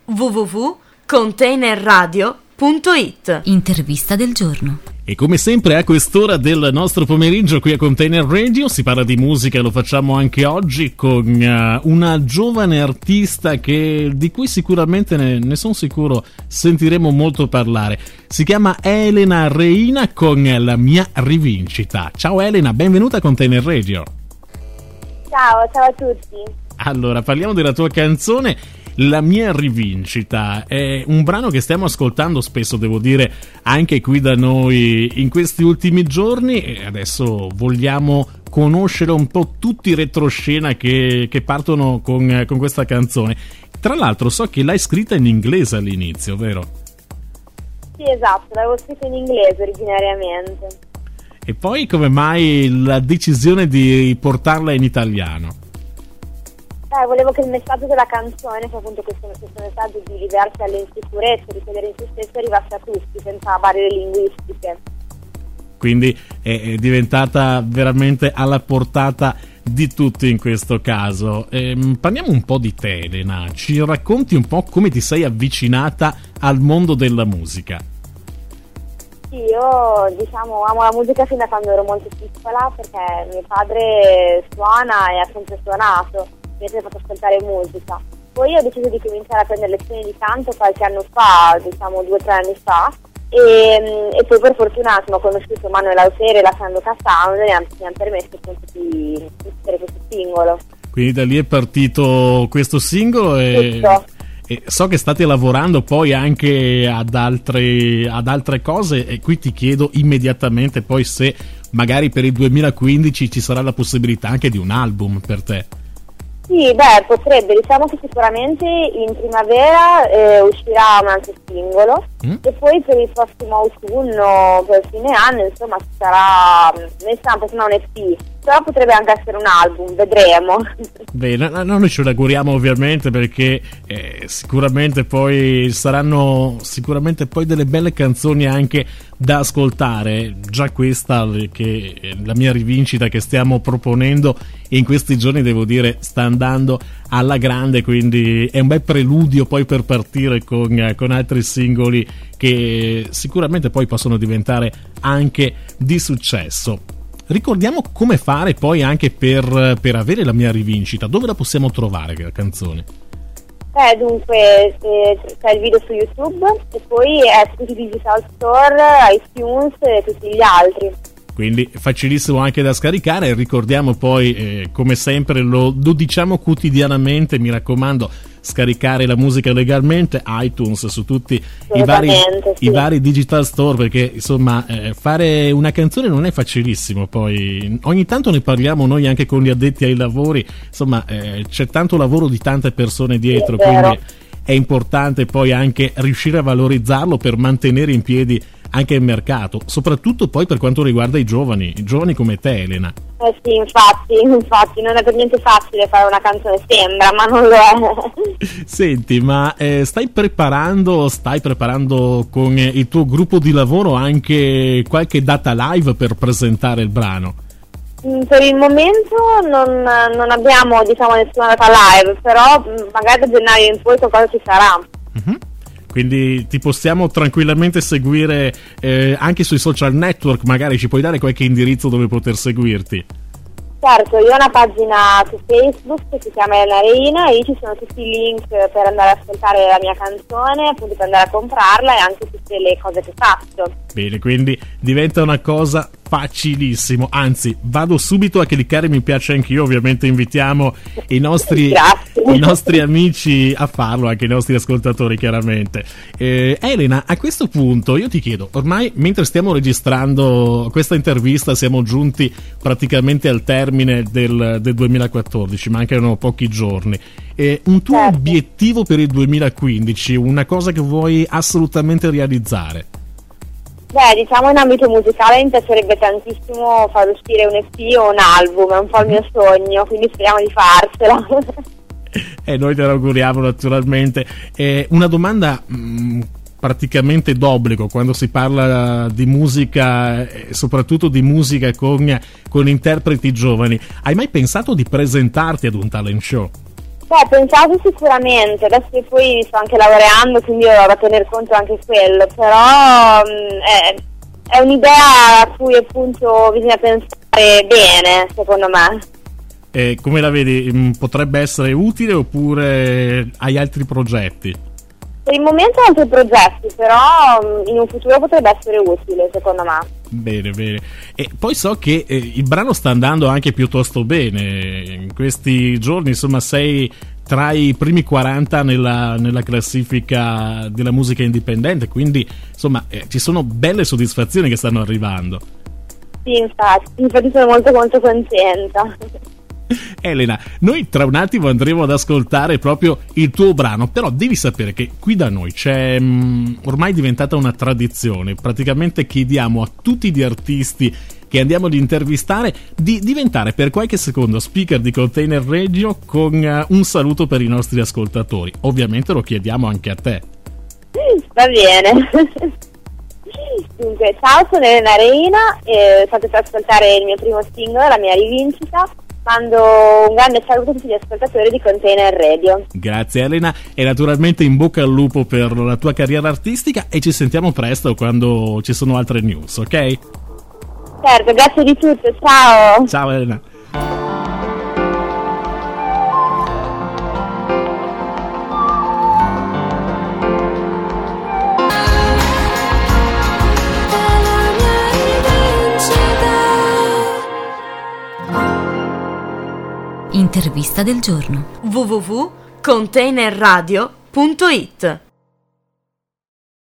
www.containerradio.it. Intervista del giorno. E come sempre a quest'ora del nostro pomeriggio qui a Container Radio si parla di musica e lo facciamo anche oggi con una giovane artista di cui sicuramente ne sono sicuro sentiremo molto parlare. Si chiama Elena Reina con La mia rivincita. Ciao Elena, benvenuta a Container Radio. Ciao a tutti. Allora, parliamo della tua canzone La mia rivincita. È un brano che stiamo ascoltando spesso, devo dire, anche qui da noi in questi ultimi giorni, e adesso vogliamo conoscere un po' tutti i retroscena che partono con questa canzone. Tra l'altro so che l'hai scritta in inglese all'inizio, vero? Sì, esatto, l'avevo scritta in inglese originariamente. E poi come mai la decisione di portarla in italiano? Volevo che il messaggio della canzone, che appunto questo messaggio di liberarsi dalle insicurezze, di credere in se stesso, arrivasse a tutti senza barriere linguistiche. Quindi è diventata veramente alla portata di tutti in questo caso. Parliamo un po' di te, Elena. Ci racconti un po' come ti sei avvicinata al mondo della musica? Sì, io amo la musica fin da quando ero molto piccola, perché mio padre suona e ha sempre suonato. Mi ha fatto ascoltare musica. Poi ho deciso di cominciare a prendere lezioni di canto qualche anno fa, 2 o 3 anni fa, e poi per fortuna ho conosciuto Manuel Autere e la Sandoka Sound e mi hanno permesso appunto di fare questo singolo. Quindi da lì è partito questo singolo e so che state lavorando poi anche ad altre cose, e qui ti chiedo immediatamente poi se magari per il 2015 ci sarà la possibilità anche di un album per te. Sì, potrebbe, diciamo che sicuramente in primavera uscirà un altro singolo e poi per il prossimo autunno, per fine anno, insomma, ci sarà, noi stiamo facendo un EP, però potrebbe anche essere un album, vedremo. Bene, noi ce l'auguriamo ovviamente, perché sicuramente poi saranno poi delle belle canzoni anche da ascoltare. Già questa, che è la mia rivincita che stiamo proponendo in questi giorni, devo dire sta andando alla grande, quindi è un bel preludio poi per partire con altri singoli che sicuramente poi possono diventare anche di successo. Ricordiamo come fare poi anche per avere la mia rivincita. Dove la possiamo trovare la canzone? Dunque c'è il video su YouTube e poi è su tutti i digital store, iTunes e tutti gli altri. Quindi facilissimo anche da scaricare. E ricordiamo poi, come sempre lo diciamo quotidianamente, mi raccomando, scaricare la musica legalmente, iTunes, su tutti i vari digital store, perché insomma fare una canzone non è facilissimo. Poi ogni tanto ne parliamo noi anche con gli addetti ai lavori, insomma c'è tanto lavoro di tante persone dietro, quindi è importante poi anche riuscire a valorizzarlo per mantenere in piedi anche il mercato, soprattutto poi per quanto riguarda i giovani come te, Elena. Sì, infatti non è per niente facile fare una canzone, sembra, ma non lo è. Senti, ma stai preparando con il tuo gruppo di lavoro anche qualche data live per presentare il brano? Per il momento non abbiamo nessuna data live, però magari da gennaio in poi qualcosa ci sarà. Quindi ti possiamo tranquillamente seguire anche sui social network, magari ci puoi dare qualche indirizzo dove poter seguirti? Certo, io ho una pagina su Facebook che si chiama Elena Reina e lì ci sono tutti i link per andare ad ascoltare la mia canzone, appunto per andare a comprarla, e anche tutte le cose che faccio. Bene, quindi diventa una cosa facilissimo, anzi vado subito a cliccare mi piace anch'io, ovviamente invitiamo i nostri amici a farlo, anche i nostri ascoltatori chiaramente. Elena, a questo punto io ti chiedo, ormai mentre stiamo registrando questa intervista siamo giunti praticamente al termine del 2014, mancano pochi giorni, un tuo obiettivo per il 2015, una cosa che vuoi assolutamente realizzare? In ambito musicale mi piacerebbe tantissimo far uscire un EP o un album, è un po' il mio sogno, quindi speriamo di farcela. E noi te lo auguriamo naturalmente. Una domanda praticamente d'obbligo quando si parla di musica, soprattutto di musica con interpreti giovani. Hai mai pensato di presentarti ad un talent show? Beh, pensato sicuramente, adesso io poi sto anche laureando, quindi ho da tener conto anche quello, però è un'idea a cui appunto bisogna pensare bene, secondo me. Come la vedi? Potrebbe essere utile oppure hai altri progetti? Per il momento ho altri progetti, però in un futuro potrebbe essere utile, secondo me. Bene, bene. E poi so che il brano sta andando anche piuttosto bene. In questi giorni, insomma, sei tra i primi 40 nella classifica della musica indipendente, quindi insomma ci sono belle soddisfazioni che stanno arrivando. Sì, infatti sono molto molto contenta. Elena, noi tra un attimo andremo ad ascoltare proprio il tuo brano, però devi sapere che qui da noi c'è ormai diventata una tradizione, praticamente chiediamo a tutti gli artisti che andiamo ad intervistare di diventare per qualche secondo speaker di Container Radio con un saluto per i nostri ascoltatori. Ovviamente lo chiediamo anche a te. Va bene. Dunque, ciao, sono Elena Reina e state per ascoltare il mio primo singolo, la mia rivincita. Mando un grande saluto a tutti gli ascoltatori di Container Radio. Grazie Elena e naturalmente in bocca al lupo per la tua carriera artistica e ci sentiamo presto quando ci sono altre news, ok? Certo, grazie di tutto, ciao! Ciao Elena! Intervista del giorno. www.containerradio.it